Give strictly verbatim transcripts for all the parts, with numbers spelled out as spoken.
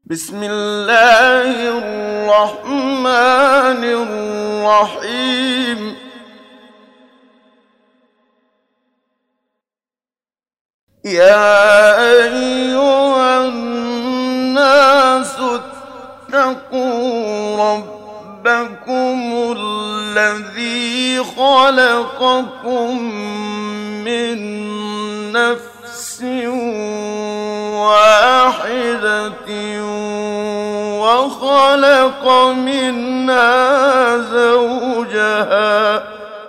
بسم الله الرحمن الرحيم. يا أيها الناس اتقوا ربكم الذي خلقكم من نفس واحدة وخلق منها زوجها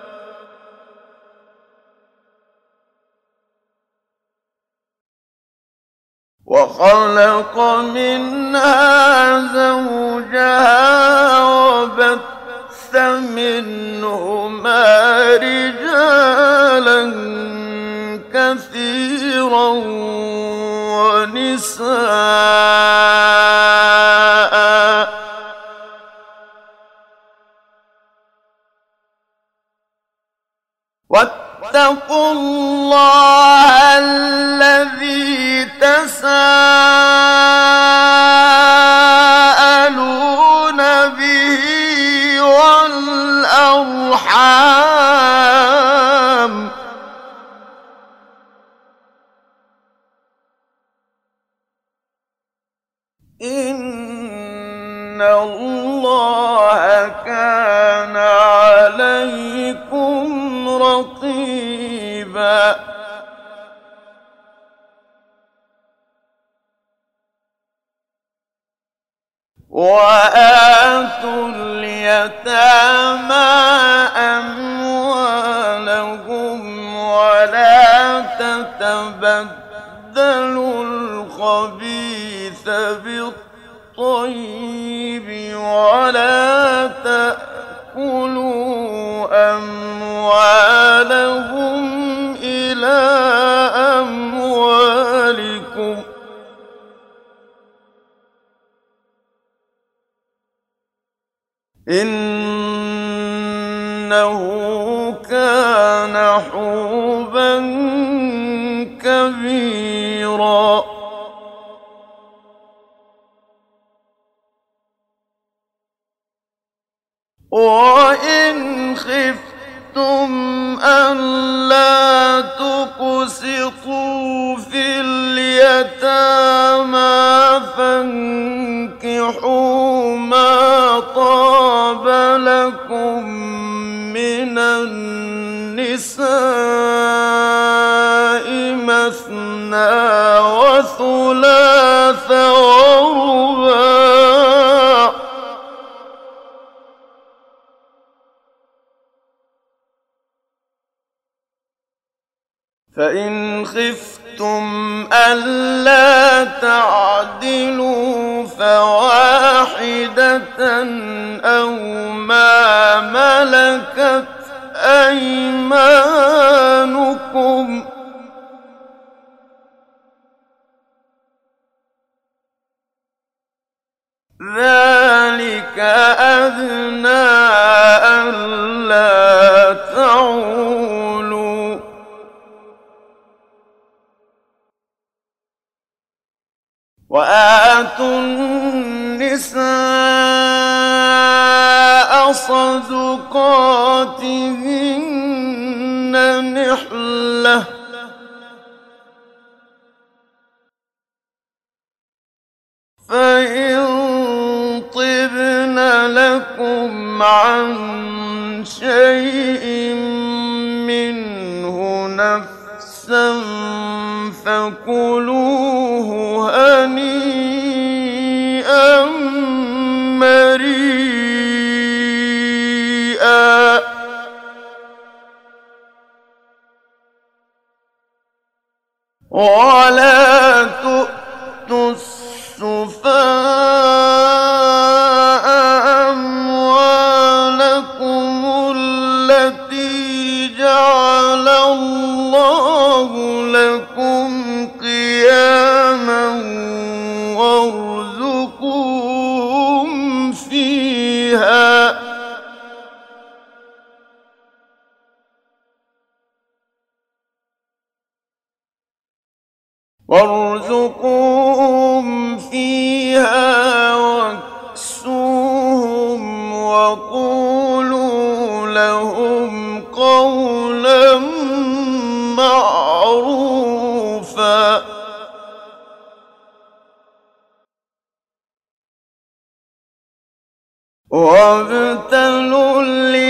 وخلق منها زوجها وبث منهما رجالا كثيرا ونساء واتقوا الله الذي تساءلون به والأرحام إن الله كان عليكم رقيبا. وآتوا اليتامى أموالهم ولا تتبدلوا الخبيث بالطيب ولا تأكلوا أموالهم إلى أموالكم إنه كان حوبا كبيرا. وإن خفتم ألا تقسطوا في اليتامى فانكحوا ما طاب لكم من النساء مثنى وثلاث ورباع فإن خفتم ألا تعدلوا فواحدة أو ما ملكت أيمانكم ذلك أدنى ألا تعولوا. وآتوا النساء صدقاتهن نحلة فإن طبن لكم عن شيء منه نفسا فكلوه هنيئا مريئا. ولا تؤتوا السفهاء أموالكم التي جعل الله لكم قياما وارزقوهم فيها وارزقوهم فيها فيها واكسوهم وقولوا لهم قولا معروفا وابتلوا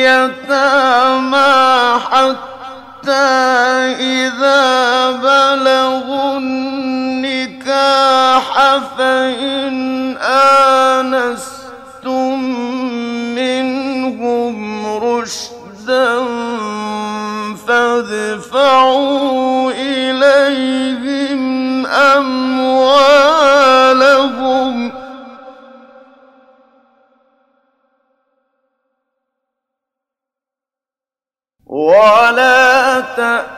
اليتامى حتى إذا بلغوا النكاح فإن آنستم منهم رشدا فادفعوا إليهم أموالهم ولا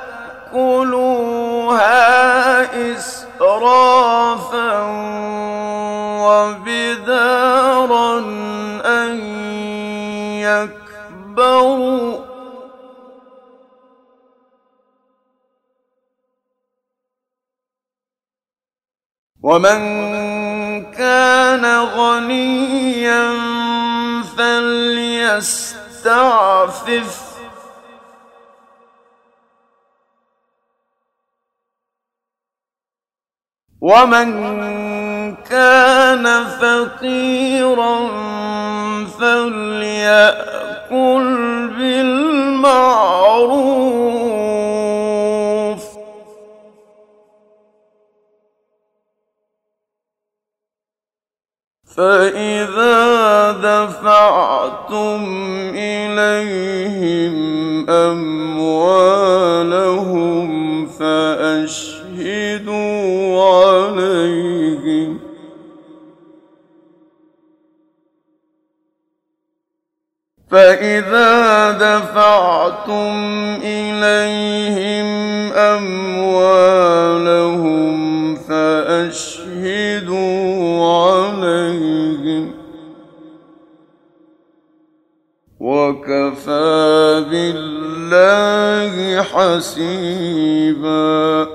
تأكلوها إسرافا وبدارا أن يكبروا ومن كان غنيا فليستعفف ومن كان فقيرا فليأكل بالمعروف فإذا دفعتم إليهم أموالهم فأشهدوا عليهم فإذا دفعتم إليهم أموالهم فأشهدوا عليهم وكفى بالله حسيبا